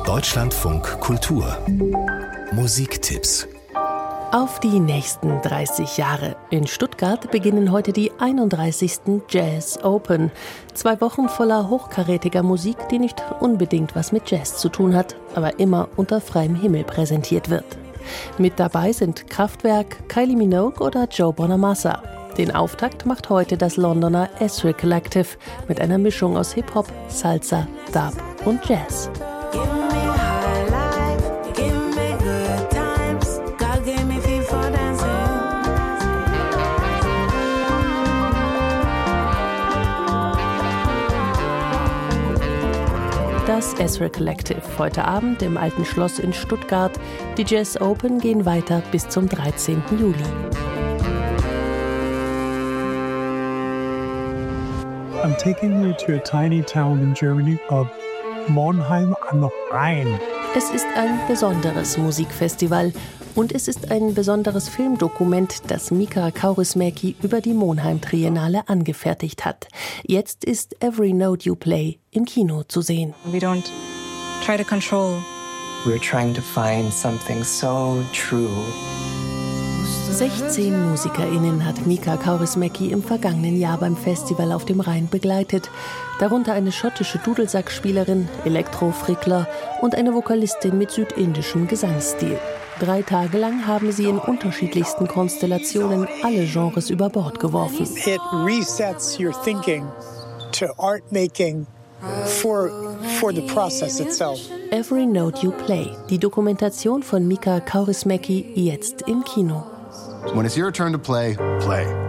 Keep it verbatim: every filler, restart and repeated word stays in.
Deutschlandfunk Kultur Musiktipps. Auf die nächsten dreißig Jahre. In Stuttgart beginnen heute die einunddreißigsten Jazz Open. Zwei Wochen voller hochkarätiger Musik, die nicht unbedingt was mit Jazz zu tun hat, aber immer unter freiem Himmel präsentiert wird. Mit dabei sind Kraftwerk, Kylie Minogue oder Joe Bonamassa. Den Auftakt macht heute das Londoner Ezra Collective mit einer Mischung aus Hip-Hop, Salsa, Dub und Jazz. Das Ezra Collective heute Abend im Alten Schloss in Stuttgart. Die Jazz Open gehen weiter bis zum dreizehnten Juli. I'm taking you to a tiny town in Germany of Monheim am Rhein. Es ist ein besonderes Musikfestival und es ist ein besonderes Filmdokument, das Mika Kaurismäki über die Monheim Triennale angefertigt hat. Jetzt ist Every Note You Play im Kino zu sehen. We don't try to control. We're trying to find something so true. sechzehn MusikerInnen hat Mika Kaurismäki im vergangenen Jahr beim Festival auf dem Rhein begleitet. Darunter eine schottische Dudelsackspielerin, Elektrofrickler und eine Vokalistin mit südindischem Gesangsstil. Drei Tage lang haben sie in unterschiedlichsten Konstellationen alle Genres über Bord geworfen. It resets your thinking to art making for, for the process itself. Every Note You Play, die Dokumentation von Mika Kaurismäki, jetzt im Kino. When it's your turn to play, play.